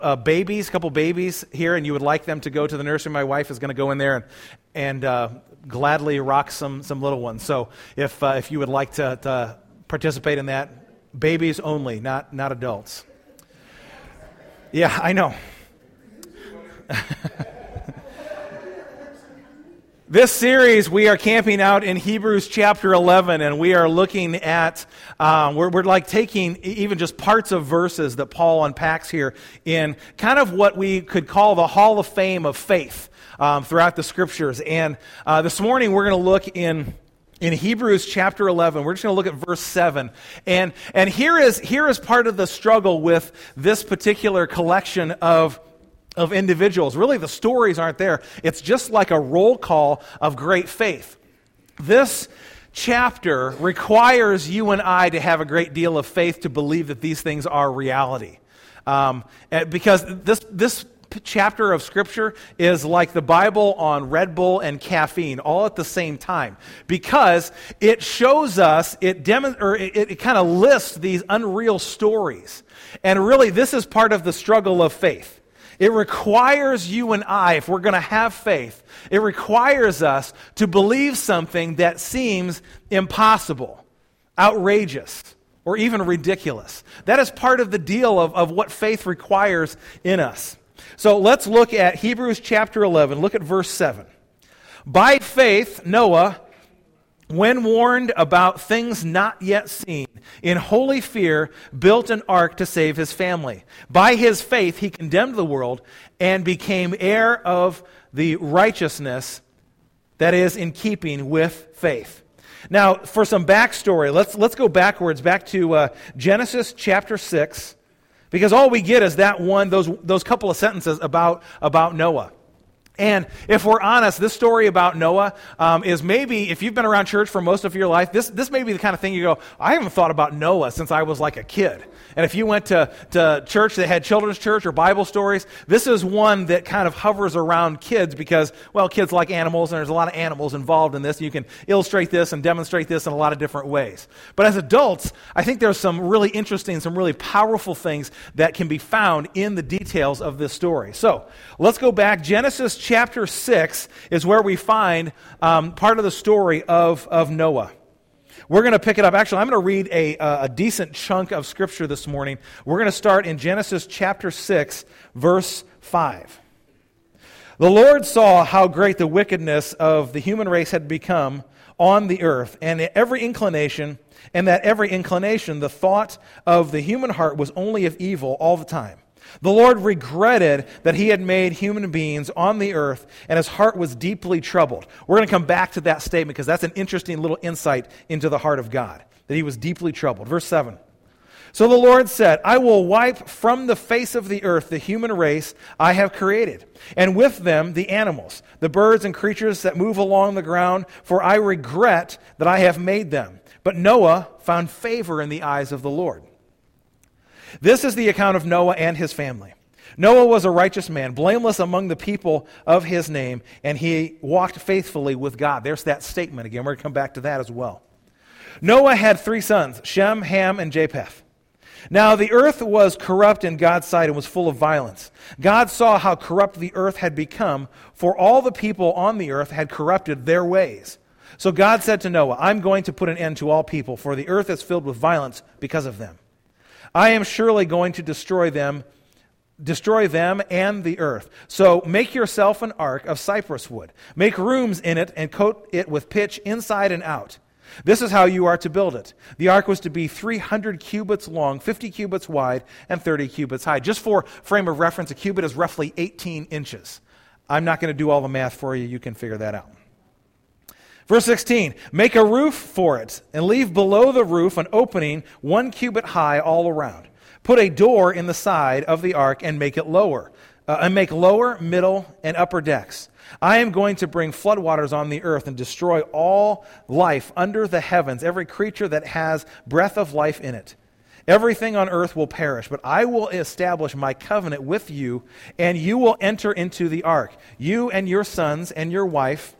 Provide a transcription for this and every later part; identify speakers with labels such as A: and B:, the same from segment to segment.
A: babies, a couple babies here, and you would like them to go to the nursery, my wife is going to go in there and gladly rock some little ones. So if you would like to participate in that, babies only, not adults. Yeah, I know. This series, we are camping out in Hebrews chapter 11, and we are looking at, we're like taking even just parts of verses that Paul unpacks here in kind of what we could call the Hall of Fame of faith throughout the Scriptures. And this morning, we're going to look in Hebrews chapter 11. We're just going to look at verse 7. And here is part of the struggle with this particular collection of individuals. Really, the stories aren't there. It's just like a roll call of great faith. This chapter requires you and I to have a great deal of faith to believe that these things are reality. Because this chapter of Scripture is like the Bible on Red Bull and caffeine all at the same time, because it shows us, it kind of lists these unreal stories. And really, this is part of the struggle of faith. It requires you and I, if we're going to have faith, it requires us to believe something that seems impossible, outrageous, or even ridiculous. That is part of the deal of what faith requires in us. So let's look at Hebrews chapter 11. Look at verse 7. By faith, Noah, when warned about things not yet seen, in holy fear, built an ark to save his family. By his faith, he condemned the world and became heir of the righteousness that is in keeping with faith. Now, for some backstory, let's go backwards, back to Genesis chapter 6, because all we get is that one, those couple of sentences about Noah. And if we're honest, this story about Noah is maybe, if you've been around church for most of your life, this may be the kind of thing you go, I haven't thought about Noah since I was like a kid. And if you went to church that had children's church or Bible stories, this is one that kind of hovers around kids because, well, kids like animals, and there's a lot of animals involved in this. You can illustrate this and demonstrate this in a lot of different ways. But as adults, I think there's some really interesting, some really powerful things that can be found in the details of this story. So let's go back. Genesis chapter 6 is where we find part of the story of Noah. We're going to pick it up. Actually, I'm going to read a decent chunk of Scripture this morning. We're going to start in Genesis chapter 6, verse 5. The Lord saw how great the wickedness of the human race had become on the earth, and that every inclination, the thought of the human heart was only of evil all the time. The Lord regretted that he had made human beings on the earth, and his heart was deeply troubled. We're going to come back to that statement because that's an interesting little insight into the heart of God, that he was deeply troubled. Verse 7. So the Lord said, I will wipe from the face of the earth the human race I have created, and with them the animals, the birds and creatures that move along the ground, for I regret that I have made them. But Noah found favor in the eyes of the Lord. This is the account of Noah and his family. Noah was a righteous man, blameless among the people of his name, and he walked faithfully with God. There's that statement again. We're going to come back to that as well. Noah had 3 sons, Shem, Ham, and Japheth. Now the earth was corrupt in God's sight and was full of violence. God saw how corrupt the earth had become, for all the people on the earth had corrupted their ways. So God said to Noah, I'm going to put an end to all people, for the earth is filled with violence because of them. I am surely going to destroy them and the earth. So make yourself an ark of cypress wood. Make rooms in it and coat it with pitch inside and out. This is how you are to build it. The ark was to be 300 cubits long, 50 cubits wide, and 30 cubits high. Just for frame of reference, a cubit is roughly 18 inches. I'm not going to do all the math for you. You can figure that out. Verse 16, make a roof for it, and leave below the roof an opening 1 cubit high all around. Put a door in the side of the ark and make it lower, and make lower, middle, and upper decks. I am going to bring floodwaters on the earth and destroy all life under the heavens, every creature that has breath of life in it. Everything on earth will perish, but I will establish my covenant with you, and you will enter into the ark, you and your sons and your wife,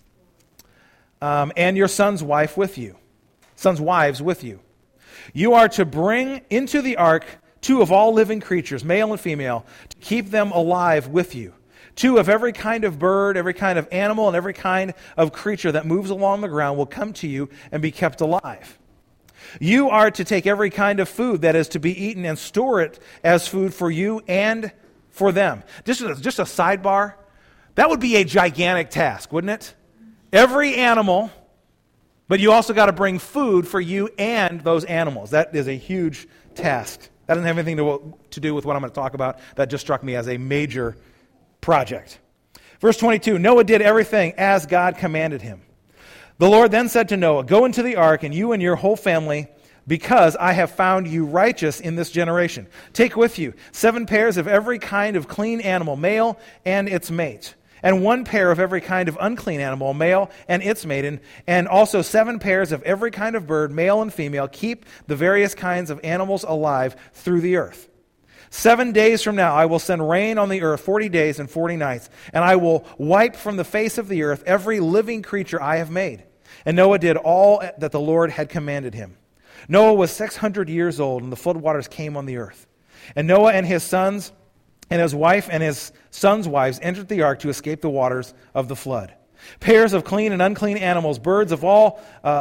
A: and your son's wives with you. You are to bring into the ark 2 of all living creatures, male and female, to keep them alive with you. 2 of every kind of bird, every kind of animal, and every kind of creature that moves along the ground will come to you and be kept alive. You are to take every kind of food that is to be eaten and store it as food for you and for them. Just a sidebar, that would be a gigantic task, wouldn't it? Every animal, but you also got to bring food for you and those animals. That is a huge task. That doesn't have anything to do with what I'm going to talk about. That just struck me as a major project. Verse 22, Noah did everything as God commanded him. The Lord then said to Noah, go into the ark, and you and your whole family, because I have found you righteous in this generation. Take with you 7 pairs of every kind of clean animal, male and its mate, and 1 pair of every kind of unclean animal, male and its mate, and also 7 pairs of every kind of bird, male and female. Keep the various kinds of animals alive through the earth. 7 days from now I will send rain on the earth 40 days and 40 nights, and I will wipe from the face of the earth every living creature I have made. And Noah did all that the Lord had commanded him. Noah was 600 years old, and the floodwaters came on the earth. And Noah and his sons and his wife and his sons' wives entered the ark to escape the waters of the flood. Pairs of clean and unclean animals, birds of all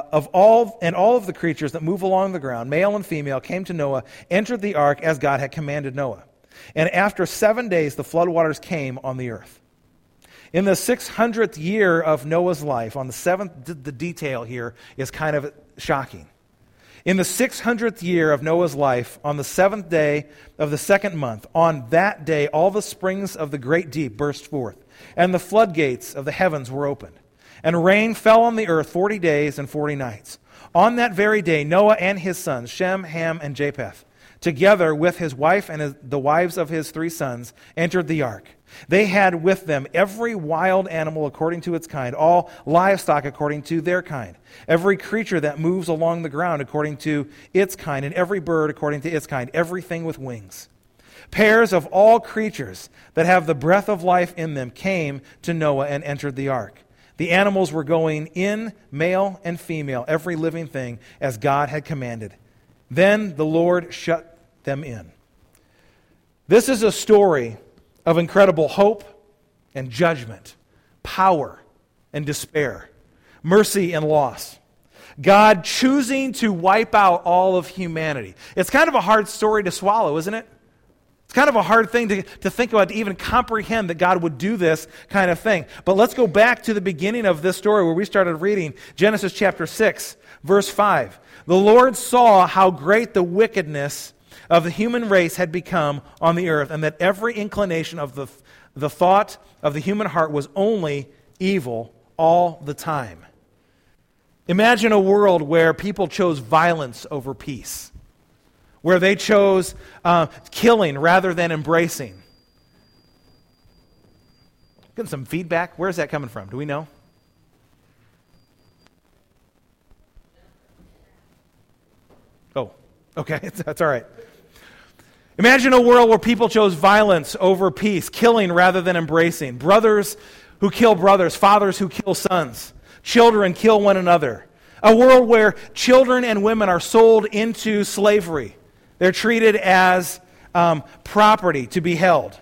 A: of the creatures that move along the ground, male and female, came to Noah, entered the ark as God had commanded Noah. And after 7 days, the floodwaters came on the earth. In the 600th year of Noah's life, on the 7th, the detail here is kind of shocking. In the 600th year of Noah's life, on the 7th day of the 2nd month, on that day all the springs of the great deep burst forth, and the floodgates of the heavens were opened. And rain fell on the earth 40 days and 40 nights. On that very day, Noah and his sons, Shem, Ham, and Japheth, together with his wife and the wives of his 3 sons, entered the ark. They had with them every wild animal according to its kind, all livestock according to their kind, every creature that moves along the ground according to its kind, and every bird according to its kind, everything with wings. Pairs of all creatures that have the breath of life in them came to Noah and entered the ark. The animals were going in, male and female, every living thing, as God had commanded. Then the Lord shut them in. This is a story of incredible hope and judgment, power and despair, mercy and loss. God choosing to wipe out all of humanity. It's kind of a hard story to swallow, isn't it? It's kind of a hard thing to think about, to even comprehend that God would do this kind of thing. But let's go back to the beginning of this story where we started reading, Genesis chapter 6, verse 5. The Lord saw how great the wickedness of the human race had become on the earth, and that every inclination of the thought of the human heart was only evil all the time. Imagine a world where people chose violence over peace, where they chose killing rather than embracing. Getting some feedback. Where is that coming from? Do we know? Oh, okay, that's all right. Imagine a world where people chose violence over peace, killing rather than embracing. Brothers who kill brothers, fathers who kill sons, children kill one another. A world where children and women are sold into slavery. They're treated as property to be held.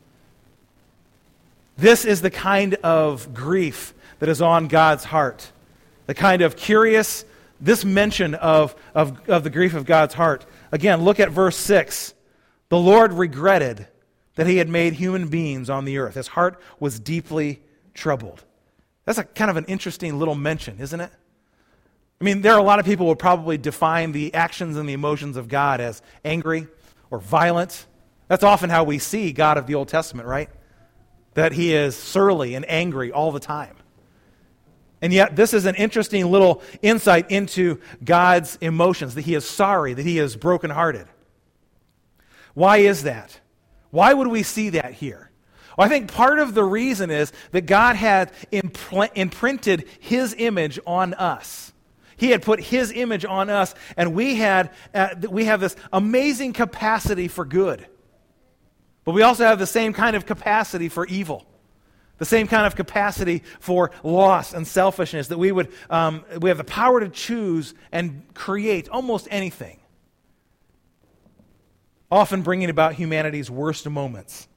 A: This is the kind of grief that is on God's heart. The kind of this mention of the grief of God's heart. Again, look at verse 6. The Lord regretted that he had made human beings on the earth. His heart was deeply troubled. That's a kind of an interesting little mention, isn't it? I mean, there are a lot of people who would probably define the actions and the emotions of God as angry or violent. That's often how we see God of the Old Testament, right? That he is surly and angry all the time. And yet, this is an interesting little insight into God's emotions, that he is sorry, that he is brokenhearted. Why is that? Why would we see that here? Well, I think part of the reason is that God had imprinted his image on us. He had put his image on us, and we have this amazing capacity for good. But we also have the same kind of capacity for evil. The same kind of capacity for loss and selfishness, that we have the power to choose and create almost anything. often bringing about humanity's worst moments.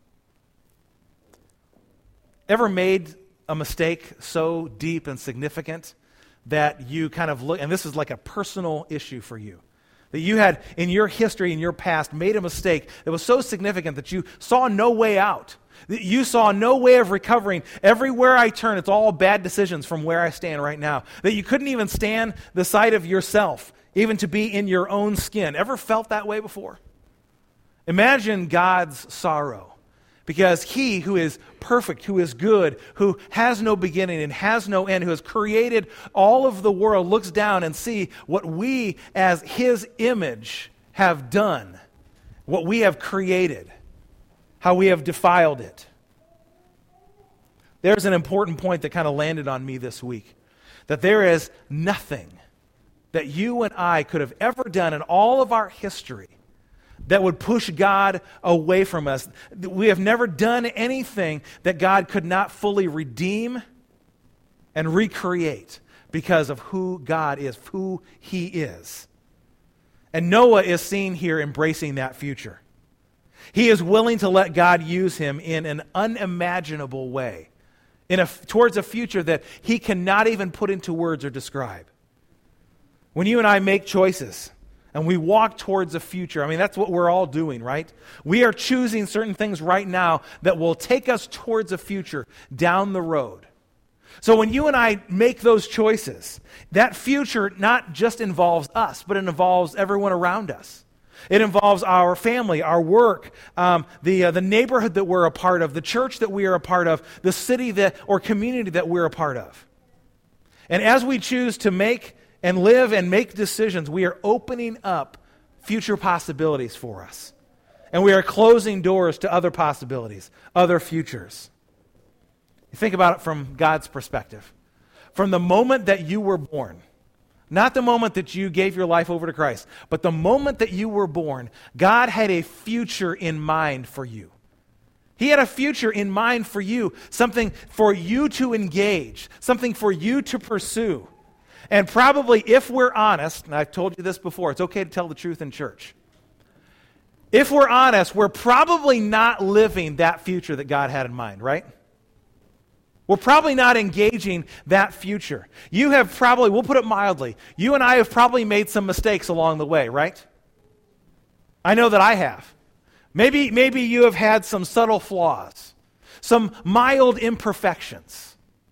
A: Ever made a mistake so deep and significant that you kind of look, and this is like a personal issue for you, that you had in your history, in your past, made a mistake that was so significant that you saw no way out, that you saw no way of recovering. Everywhere I turn, it's all bad decisions from where I stand right now, that you couldn't even stand the sight of yourself, even to be in your own skin. Ever felt that way before? Imagine God's sorrow. Because he who is perfect, who is good, who has no beginning and has no end, who has created all of the world, looks down and see what we as his image have done, what we have created, how we have defiled it. There's an important point that kind of landed on me this week, that there is nothing that you and I could have ever done in all of our history that would push God away from us. We have never done anything that God could not fully redeem and recreate because of who God is, who he is. And Noah is seen here embracing that future. He is willing to let God use him in an unimaginable way, towards a future that he cannot even put into words or describe. When you and I make choices, and we walk towards a future. I mean, that's what we're all doing, right? We are choosing certain things right now that will take us towards a future down the road. So when you and I make those choices, that future not just involves us, but it involves everyone around us. It involves our family, our work, the neighborhood that we're a part of, the church that we are a part of, the city or community that we're a part of. And as we choose to make and live and make decisions, we are opening up future possibilities for us. And we are closing doors to other possibilities, other futures. You think about it from God's perspective. From the moment that you were born, not the moment that you gave your life over to Christ, but the moment that you were born, God had a future in mind for you. He had a future in mind for you, something for you to engage, something for you to pursue. And probably, if we're honest, and I've told you this before, it's okay to tell the truth in church. If we're honest, we're probably not living that future that God had in mind, right? We're probably not engaging that future. You have probably, we'll put it mildly, you and I have probably made some mistakes along the way, right? I know that I have. Maybe you have had some subtle flaws, some mild imperfections.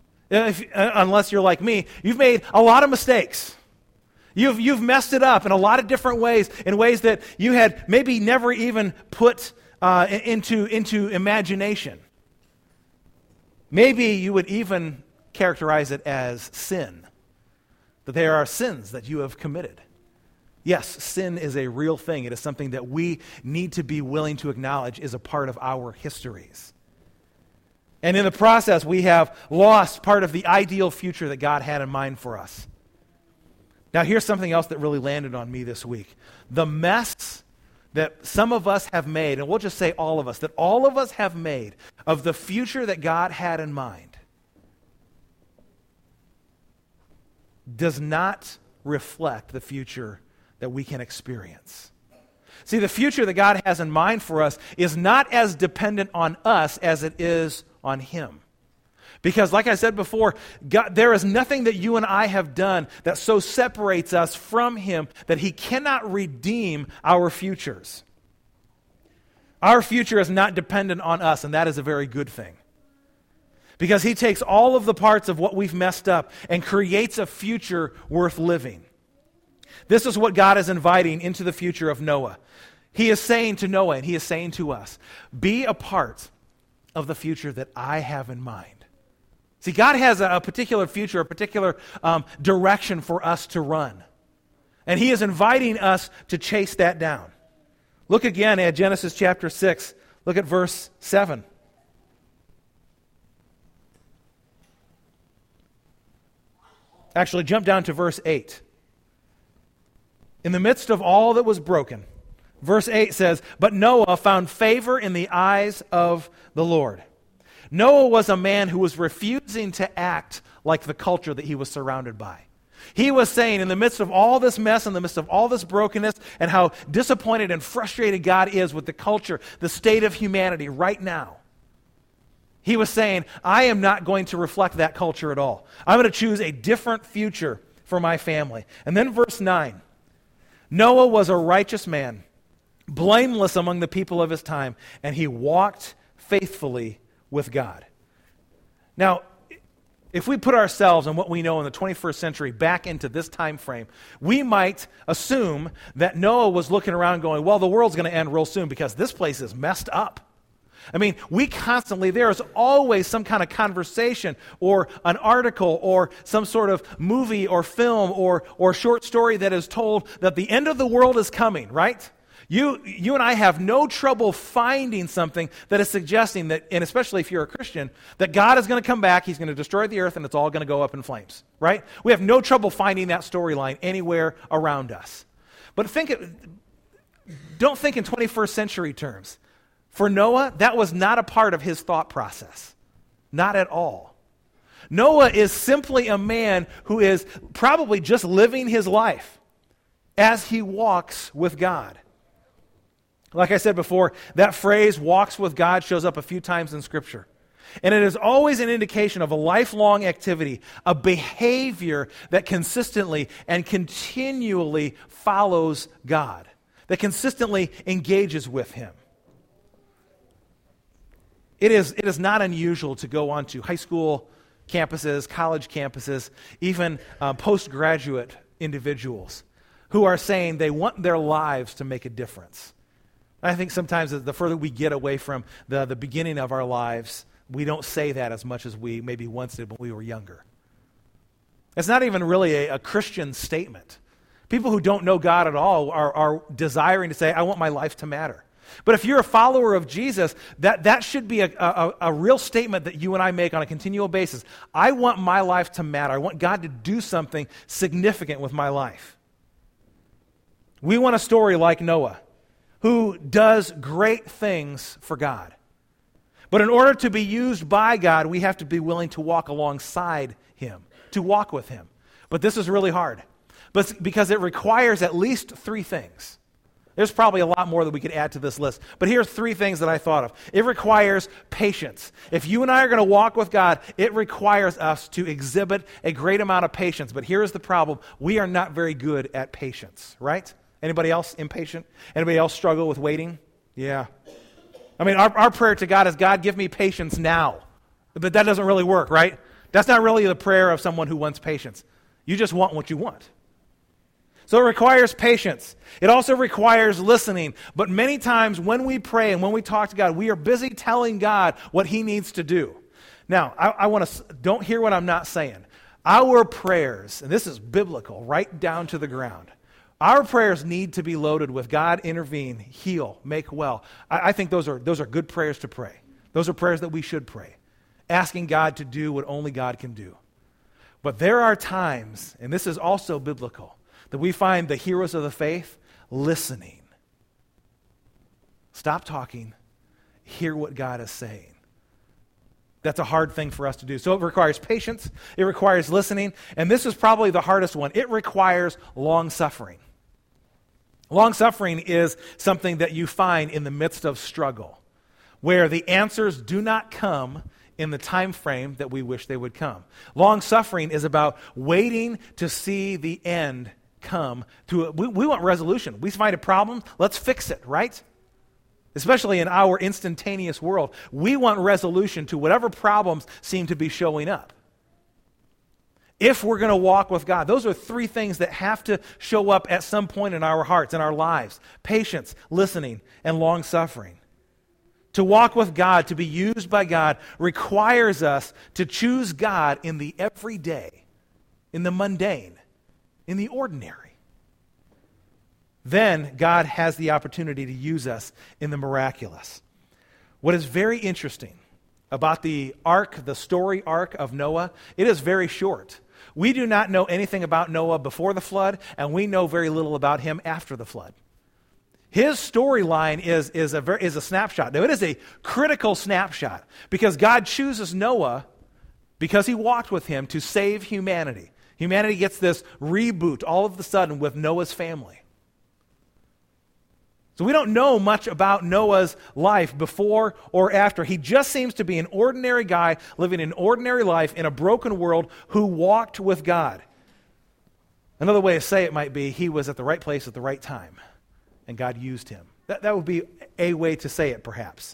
A: Unless you're like me, you've made a lot of mistakes. You've messed it up in a lot of different ways, in ways that you had maybe never even put into imagination. Maybe you would even characterize it as sin, that there are sins that you have committed. Yes, sin is a real thing. It is something that we need to be willing to acknowledge is a part of our histories. And in the process, we have lost part of the ideal future that God had in mind for us. Now, here's something else that really landed on me this week. The mess that some of us have made, and we'll just say all of us, that all of us have made of the future that God had in mind does not reflect the future that we can experience. See, the future that God has in mind for us is not as dependent on us as it is on him. Because like I said before, God, there is nothing that you and I have done that so separates us from him that he cannot redeem our futures. Our future is not dependent on us, and that is a very good thing. Because he takes all of the parts of what we've messed up and creates a future worth living. This is what God is inviting into the future of Noah. He is saying to Noah, and he is saying to us, be a part of the future that I have in mind. See, God has a particular future, a particular direction for us to run. And he is inviting us to chase that down. Look again at Genesis chapter 6. Look at verse 7. Actually, jump down to verse 8. In the midst of all that was broken, verse 8 says, but Noah found favor in the eyes of the Lord. Noah was a man who was refusing to act like the culture that he was surrounded by. He was saying, in the midst of all this mess, in the midst of all this brokenness, and how disappointed and frustrated God is with the culture, the state of humanity right now, he was saying, I am not going to reflect that culture at all. I'm going to choose a different future for my family. And then verse 9, Noah was a righteous man, blameless among the people of his time, and he walked faithfully with God. Now, if we put ourselves and what we know in the 21st century back into this time frame, we might assume that Noah was looking around going, well, the world's going to end real soon because this place is messed up. I mean, there is always some kind of conversation or an article or some sort of movie or film or short story that is told that the end of the world is coming, right? You and I have no trouble finding something that is suggesting that, and especially if you're a Christian, that God is going to come back, he's going to destroy the earth, and it's all going to go up in flames, right? We have no trouble finding that storyline anywhere around us. But don't think in 21st century terms. For Noah, that was not a part of his thought process. Not at all. Noah is simply a man who is probably just living his life as he walks with God. Like I said before, that phrase, walks with God, shows up a few times in Scripture. And it is always an indication of a lifelong activity, a behavior that consistently and continually follows God, that consistently engages with Him. It is not unusual to go onto high school campuses, college campuses, even postgraduate individuals who are saying they want their lives to make a difference. I think sometimes the further we get away from the beginning of our lives, we don't say that as much as we maybe once did when we were younger. It's not even really a Christian statement. People who don't know God at all are desiring to say, I want my life to matter. But if you're a follower of Jesus, that should be a real statement that you and I make on a continual basis. I want my life to matter. I want God to do something significant with my life. We want a story like Noah, who does great things for God. But in order to be used by God, we have to be willing to walk alongside Him, to walk with Him. But this is really hard, because it requires at least three things. There's probably a lot more that we could add to this list, but here's three things that I thought of. It requires patience. If you and I are going to walk with God, it requires us to exhibit a great amount of patience. But here's the problem. We are not very good at patience, right? Anybody else impatient? Anybody else struggle with waiting? Yeah. I mean, our prayer to God is, God, give me patience now. But that doesn't really work, right? That's not really the prayer of someone who wants patience. You just want what you want. So it requires patience. It also requires listening. But many times when we pray and when we talk to God, we are busy telling God what He needs to do. Now, I want to, don't hear what I'm not saying. Our prayers, and this is biblical, right down to the ground. Our prayers need to be loaded with God intervene, heal, make well. I think those are good prayers to pray. Those are prayers that we should pray, asking God to do what only God can do. But there are times, and this is also biblical, that we find the heroes of the faith listening. Stop talking. Hear what God is saying. That's a hard thing for us to do. So it requires patience. It requires listening. And this is probably the hardest one. It requires long-suffering. Long-suffering is something that you find in the midst of struggle, where the answers do not come in the time frame that we wish they would come. Long-suffering is about waiting to see the end come to we want resolution. We find a problem, let's fix it, right? Especially in our instantaneous world, we want resolution to whatever problems seem to be showing up. If we're going to walk with God, those are three things that have to show up at some point in our hearts, in our lives. Patience, listening, and long-suffering. To walk with God, to be used by God, requires us to choose God in the everyday, in the mundane, in the ordinary. Then God has the opportunity to use us in the miraculous. What is very interesting about the ark, the story arc of Noah, it is very short. We do not know anything about Noah before the flood, and we know very little about him after the flood. His storyline is a snapshot. Now, it is a critical snapshot because God chooses Noah because he walked with him to save humanity. Humanity gets this reboot all of a sudden with Noah's family. So we don't know much about Noah's life before or after. He just seems to be an ordinary guy living an ordinary life in a broken world who walked with God. Another way to say it might be he was at the right place at the right time, and God used him. That would be a way to say it, perhaps.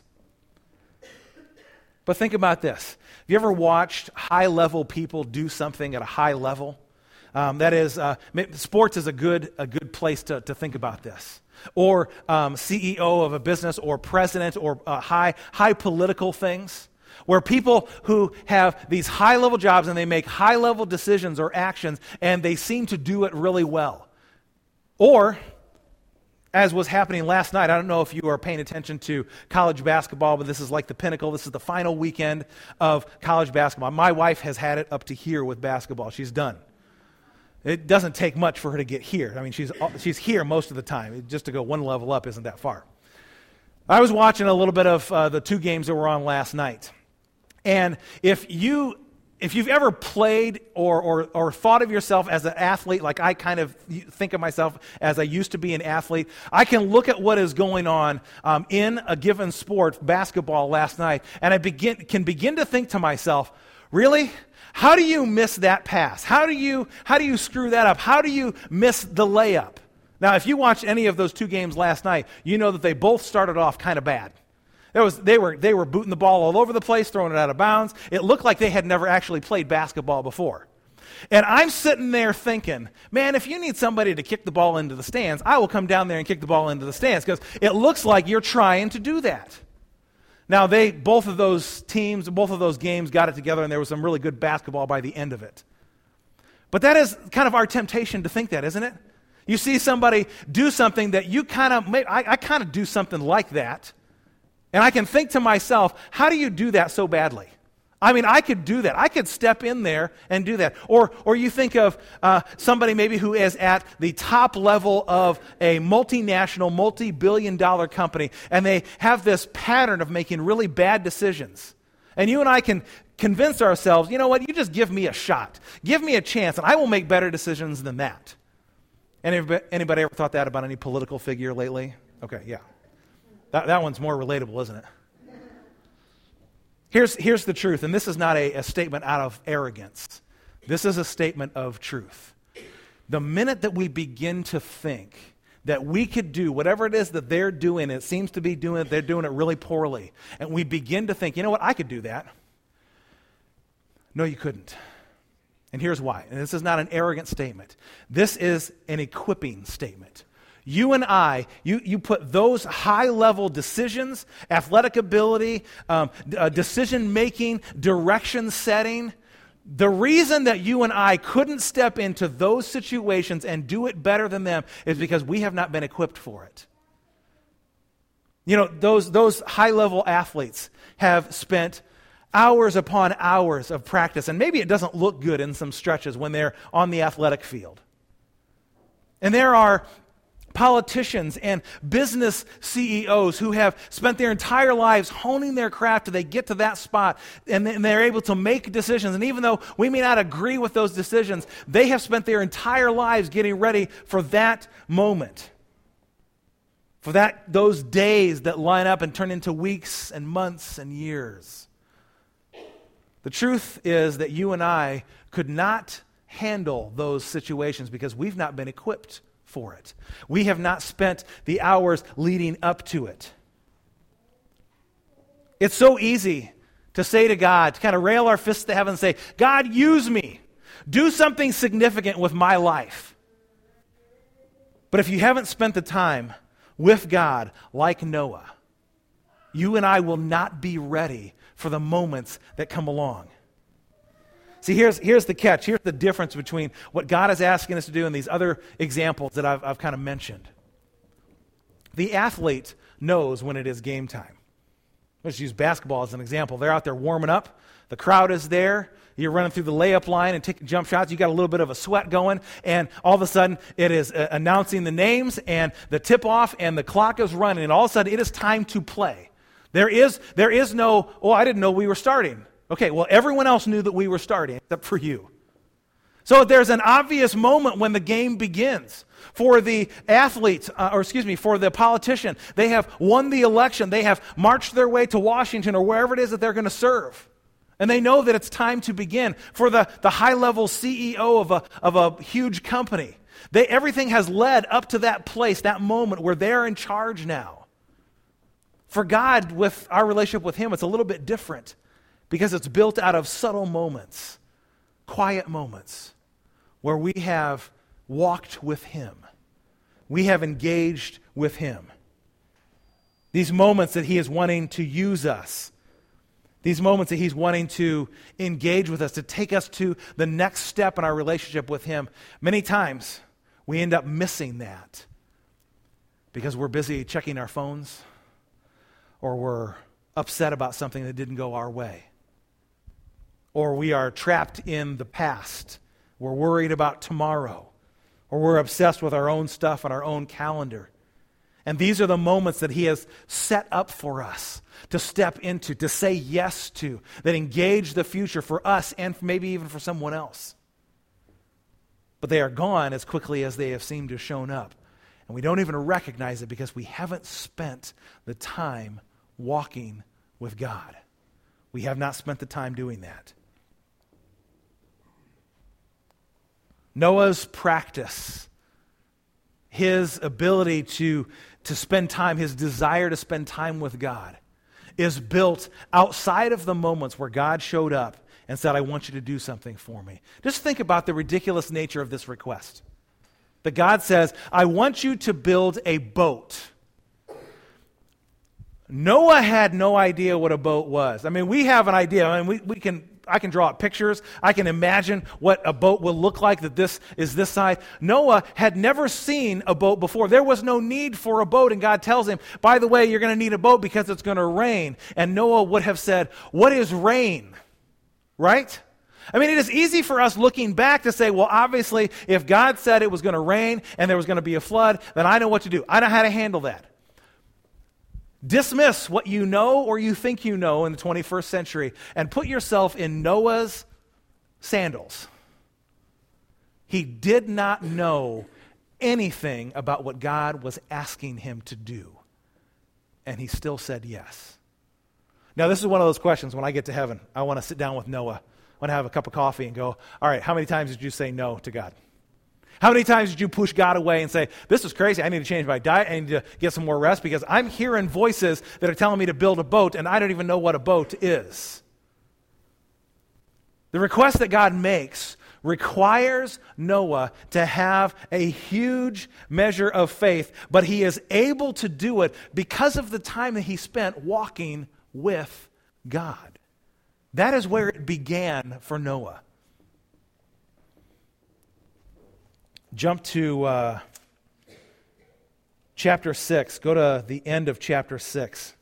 A: But think about this. Have you ever watched high-level people do something at a high level? That is, sports is a good place to think about this. Or CEO of a business, or president, or high political things, where people who have these high-level jobs and they make high-level decisions or actions, and they seem to do it really well. Or, as was happening last night, I don't know if you are paying attention to college basketball, but this is like the pinnacle. This is the final weekend of college basketball. My wife has had it up to here with basketball. She's done. It doesn't take much for her to get here. I mean, she's here most of the time. Just to go one level up isn't that far. I was watching a little bit of the two games that were on last night. And if you've ever played or thought of yourself as an athlete, like I kind of think of myself as I used to be an athlete, I can look at what is going on in a given sport, basketball last night, and I can begin to think to myself, really? How do you miss that pass? How do you screw that up? How do you miss the layup? Now, if you watched any of those two games last night, you know that they both started off kind of bad. They were booting the ball all over the place, throwing it out of bounds. It looked like they had never actually played basketball before. And I'm sitting there thinking, man, if you need somebody to kick the ball into the stands, I will come down there and kick the ball into the stands, because it looks like you're trying to do that. Now, both of those games got it together, and there was some really good basketball by the end of it. But that is kind of our temptation to think that, isn't it? You see somebody do something that you I kind of do something like that, and I can think to myself, how do you do that so badly? I mean, I could do that. I could step in there and do that. Or you think of somebody maybe who is at the top level of a multinational, multi-billion-dollar company, and they have this pattern of making really bad decisions. And you and I can convince ourselves, you know what, you just give me a shot. Give me a chance, and I will make better decisions than that. Anybody ever thought that about any political figure lately? Okay, yeah. That one's more relatable, isn't it? Here's the truth, and this is not a statement out of arrogance. This is a statement of truth. The minute that we begin to think that we could do whatever it is that they're doing, it seems to be doing it, they're doing it really poorly, and we begin to think, you know what, I could do that. No, you couldn't. And here's why. And this is not an arrogant statement. This is an equipping statement. You and I, you put those high-level decisions, athletic ability, decision-making, direction setting, the reason that you and I couldn't step into those situations and do it better than them is because we have not been equipped for it. You know, those high-level athletes have spent hours upon hours of practice, and maybe it doesn't look good in some stretches when they're on the athletic field. And there are politicians and business CEOs who have spent their entire lives honing their craft till they get to that spot, and they're able to make decisions. And even though we may not agree with those decisions, they have spent their entire lives getting ready for that moment, for those days that line up and turn into weeks and months and years. The truth is that you and I could not handle those situations because we've not been equipped for it. We have not spent the hours leading up to it. It's so easy to say to God, to kind of rail our fists to heaven and say, God, use me. Do something significant with my life. But if you haven't spent the time with God like Noah, you and I will not be ready for the moments that come along. See, here's the catch. Here's the difference between what God is asking us to do and these other examples that I've kind of mentioned. The athlete knows when it is game time. Let's use basketball as an example. They're out there warming up. The crowd is there. You're running through the layup line and taking jump shots. You got a little bit of a sweat going, and all of a sudden it is announcing the names and the tip-off, and the clock is running, and all of a sudden it is time to play. There is no, I didn't know we were starting. Okay, well, everyone else knew that we were starting except for you. So there's an obvious moment when the game begins. For the athlete, for the politician, they have won the election. They have marched their way to Washington or wherever it is that they're going to serve. And they know that it's time to begin. For the high-level CEO of a huge company, everything has led up to that place, that moment where they're in charge now. For God, with our relationship with Him, it's a little bit different because it's built out of subtle moments, quiet moments, where we have walked with Him. We have engaged with Him. These moments that He is wanting to use us, these moments that He's wanting to engage with us, to take us to the next step in our relationship with Him, many times we end up missing that because we're busy checking our phones or we're upset about something that didn't go our way. Or we are trapped in the past. We're worried about tomorrow. Or we're obsessed with our own stuff and our own calendar. And these are the moments that He has set up for us to step into, to say yes to, that engage the future for us and maybe even for someone else. But they are gone as quickly as they have seemed to have shown up. And we don't even recognize it because we haven't spent the time walking with God. We have not spent the time doing that. Noah's practice, his ability to spend time, his desire to spend time with God, is built outside of the moments where God showed up and said, I want you to do something for me. Just think about the ridiculous nature of this request. That God says, I want you to build a boat. Noah had no idea what a boat was. I mean, we have an idea. I mean, I can draw up pictures. I can imagine what a boat will look like, that this is this size. Noah had never seen a boat before. There was no need for a boat, and God tells him, by the way, you're going to need a boat because it's going to rain. And Noah would have said, what is rain? Right? I mean, it is easy for us looking back to say, well, obviously, if God said it was going to rain and there was going to be a flood, then I know what to do. I know how to handle that. Dismiss what you know or you think you know in the 21st century and put yourself in Noah's sandals. He did not know anything about what God was asking him to do, and he still said yes. Now, this is one of those questions when I get to heaven. I want to sit down with Noah. I want to have a cup of coffee and go, all right, how many times did you say no to God? How many times did you push God away and say, this is crazy, I need to change my diet, I need to get some more rest because I'm hearing voices that are telling me to build a boat and I don't even know what a boat is. The request that God makes requires Noah to have a huge measure of faith, but he is able to do it because of the time that he spent walking with God. That is where it began for Noah. Jump to chapter 6. Go to the end of chapter 6.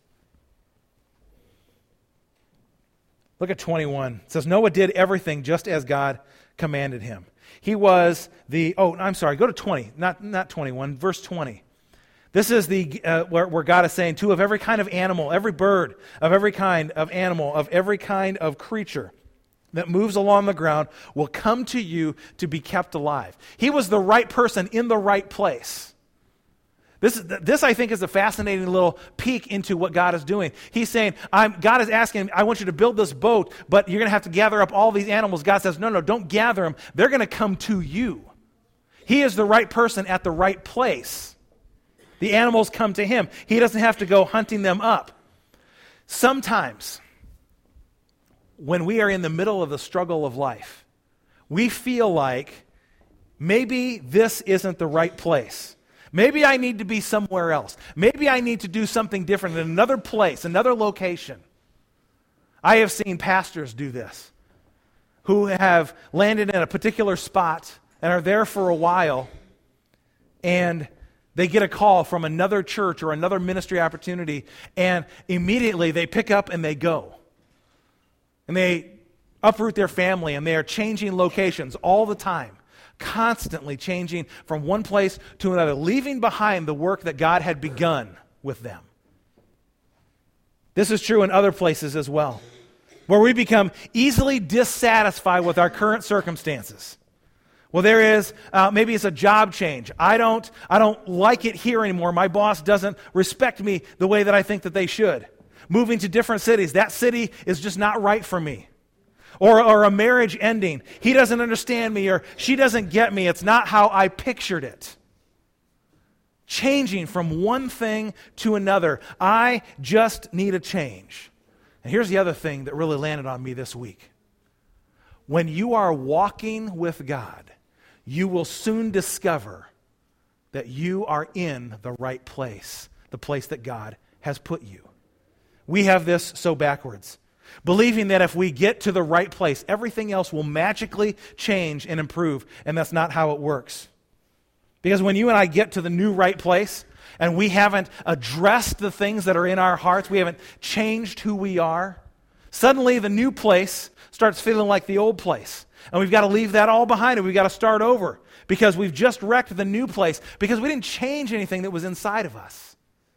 A: Look at 21. It says, Noah did everything just as God commanded him. He was go to 20, not 21, verse 20. This is where God is saying, of every kind of animal, every bird, of every kind of animal, of every kind of creature that moves along the ground will come to you to be kept alive. He was the right person in the right place. This I think, is a fascinating little peek into what God is doing. He's saying, God is asking, I want you to build this boat, but you're going to have to gather up all these animals. God says, no, don't gather them. They're going to come to you. He is the right person at the right place. The animals come to him. He doesn't have to go hunting them up. Sometimes, when we are in the middle of the struggle of life, we feel like maybe this isn't the right place. Maybe I need to be somewhere else. Maybe I need to do something different in another place, another location. I have seen pastors do this who have landed in a particular spot and are there for a while, and they get a call from another church or another ministry opportunity, and immediately they pick up and they go. And they uproot their family, and they are changing locations all the time, constantly changing from one place to another, leaving behind the work that God had begun with them. This is true in other places as well, where we become easily dissatisfied with our current circumstances. Well, there is, maybe it's a job change. I don't like it here anymore. My boss doesn't respect me the way that I think that they should. Moving to different cities. That city is just not right for me. Or a marriage ending. He doesn't understand me, or she doesn't get me. It's not how I pictured it. Changing from one thing to another. I just need a change. And here's the other thing that really landed on me this week. When you are walking with God, you will soon discover that you are in the right place, the place that God has put you. We have this so backwards, believing that if we get to the right place, everything else will magically change and improve, and that's not how it works. Because when you and I get to the new right place, and we haven't addressed the things that are in our hearts, we haven't changed who we are, suddenly the new place starts feeling like the old place. And we've got to leave that all behind and we've got to start over because we've just wrecked the new place because we didn't change anything that was inside of us.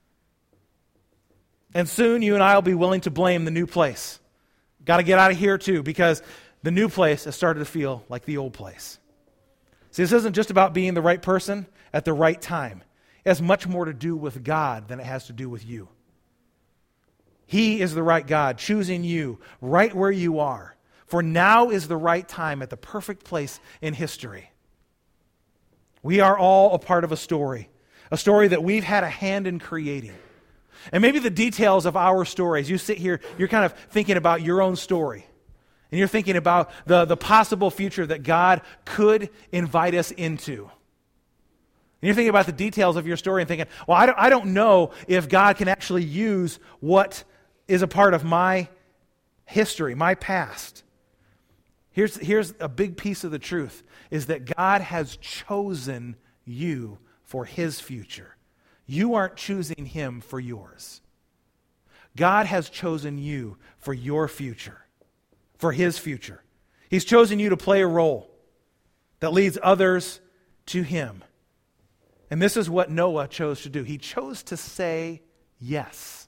A: And soon you and I will be willing to blame the new place. Got to get out of here too because the new place has started to feel like the old place. See, this isn't just about being the right person at the right time. It has much more to do with God than it has to do with you. He is the right God, choosing you right where you are. For now is the right time at the perfect place in history. We are all a part of a story that we've had a hand in creating. And maybe the details of our stories, you sit here, you're kind of thinking about your own story. And you're thinking about the possible future that God could invite us into. And you're thinking about the details of your story and thinking, well, I don't know if God can actually use what is a part of my history, my past. Here's a big piece of the truth, is that God has chosen you for His future. You aren't choosing Him for yours. God has chosen you for your future, for His future. He's chosen you to play a role that leads others to Him. And this is what Noah chose to do. He chose to say yes.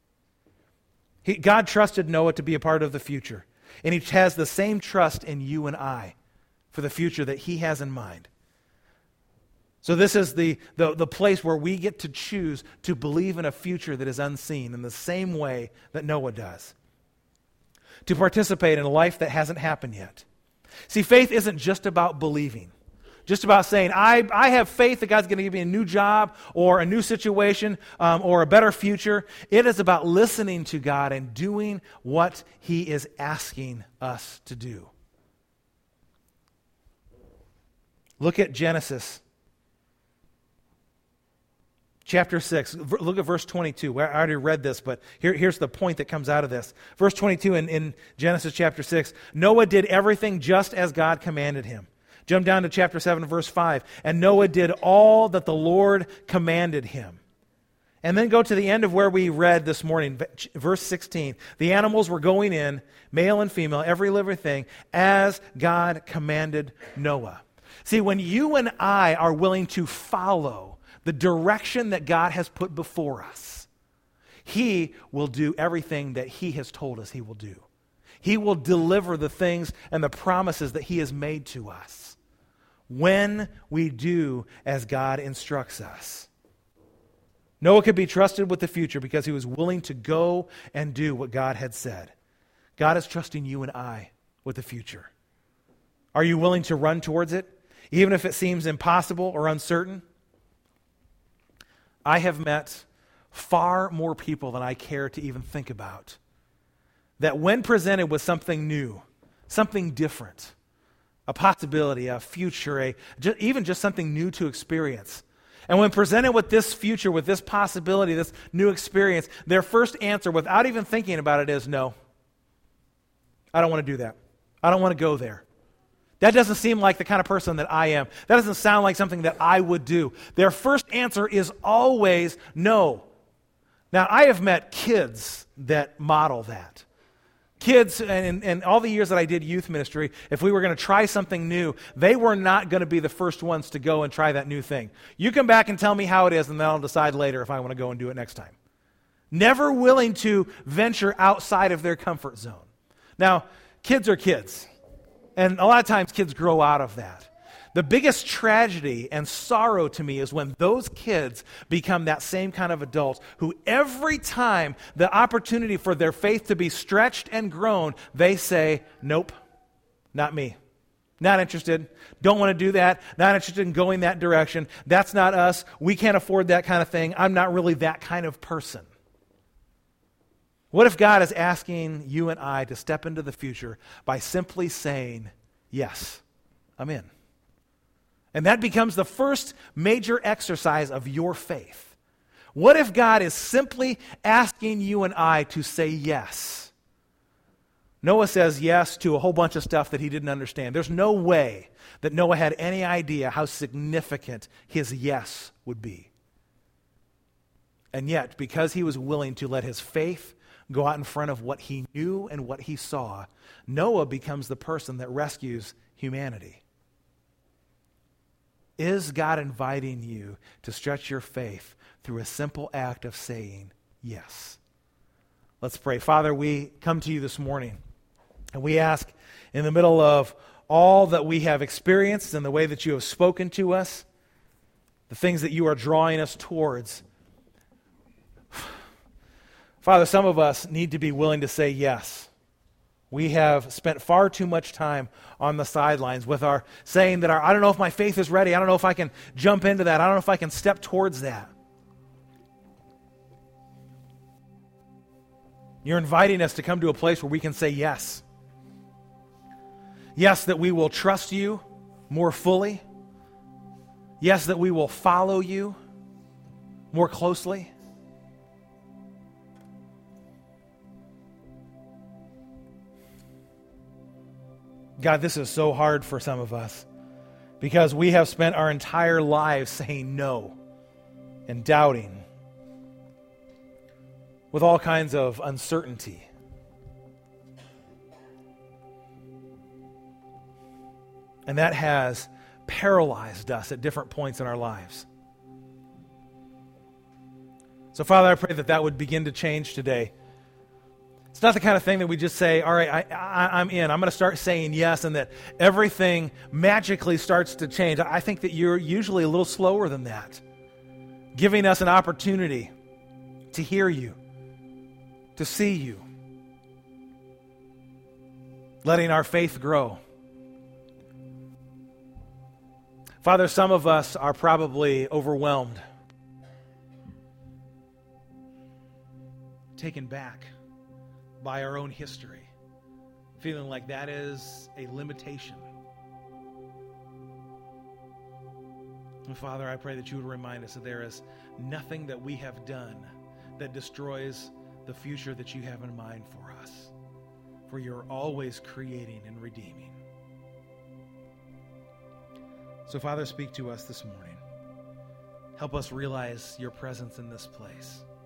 A: God trusted Noah to be a part of the future. And He has the same trust in you and I for the future that He has in mind. So this is the place where we get to choose to believe in a future that is unseen in the same way that Noah does. To participate in a life that hasn't happened yet. See, faith isn't just about believing. Just about saying, I have faith that God's going to give me a new job or a new situation or a better future. It is about listening to God and doing what He is asking us to do. Look at Genesis chapter 6. Look at verse 22. I already read this, but here's the point that comes out of this. Verse 22 in Genesis chapter 6. Noah did everything just as God commanded him. Jump down to chapter 7, verse 5. And Noah did all that the Lord commanded him. And then go to the end of where we read this morning, verse 16. The animals were going in, male and female, every living thing, as God commanded Noah. See, when you and I are willing to follow the direction that God has put before us, He will do everything that He has told us He will do. He will deliver the things and the promises that He has made to us when we do as God instructs us. Noah could be trusted with the future because he was willing to go and do what God had said. God is trusting you and I with the future. Are you willing to run towards it, even if it seems impossible or uncertain? I have met far more people than I care to even think about that when presented with something new, something different, a possibility, a future, even just something new to experience. And when presented with this future, with this possibility, this new experience, their first answer without even thinking about it is, no, I don't want to do that. I don't want to go there. That doesn't seem like the kind of person that I am. That doesn't sound like something that I would do. Their first answer is always no. Now, I have met kids that model that. Kids, and all the years that I did youth ministry, if we were going to try something new, they were not going to be the first ones to go and try that new thing. You come back and tell me how it is, and then I'll decide later if I want to go and do it next time. Never willing to venture outside of their comfort zone. Now, kids are kids, and a lot of times kids grow out of that. The biggest tragedy and sorrow to me is when those kids become that same kind of adults who every time the opportunity for their faith to be stretched and grown, they say, nope, not me. Not interested. Don't want to do that. Not interested in going that direction. That's not us. We can't afford that kind of thing. I'm not really that kind of person. What if God is asking you and I to step into the future by simply saying, yes, I'm in? And that becomes the first major exercise of your faith. What if God is simply asking you and I to say yes? Noah says yes to a whole bunch of stuff that he didn't understand. There's no way that Noah had any idea how significant his yes would be. And yet, because he was willing to let his faith go out in front of what he knew and what he saw, Noah becomes the person that rescues humanity. Is God inviting you to stretch your faith through a simple act of saying yes? Let's pray. Father, we come to you this morning, and we ask in the middle of all that we have experienced and the way that you have spoken to us, the things that you are drawing us towards, Father, some of us need to be willing to say yes. We have spent far too much time on the sidelines with our saying that I don't know if my faith is ready. I don't know if I can jump into that. I don't know if I can step towards that. You're inviting us to come to a place where we can say yes. Yes, that we will trust you more fully. Yes, that we will follow you more closely. God, this is so hard for some of us because we have spent our entire lives saying no and doubting with all kinds of uncertainty. And that has paralyzed us at different points in our lives. So, Father, I pray that that would begin to change today. It's not the kind of thing that we just say, all right, I'm in. I'm going to start saying yes, and that everything magically starts to change. I think that you're usually a little slower than that, giving us an opportunity to hear you, to see you, letting our faith grow. Father, some of us are probably overwhelmed, taken back by our own history, feeling like that is a limitation. And Father, I pray that you would remind us that there is nothing that we have done that destroys the future that you have in mind for us, for you're always creating and redeeming. So, Father, speak to us this morning. Help us realize your presence in this place.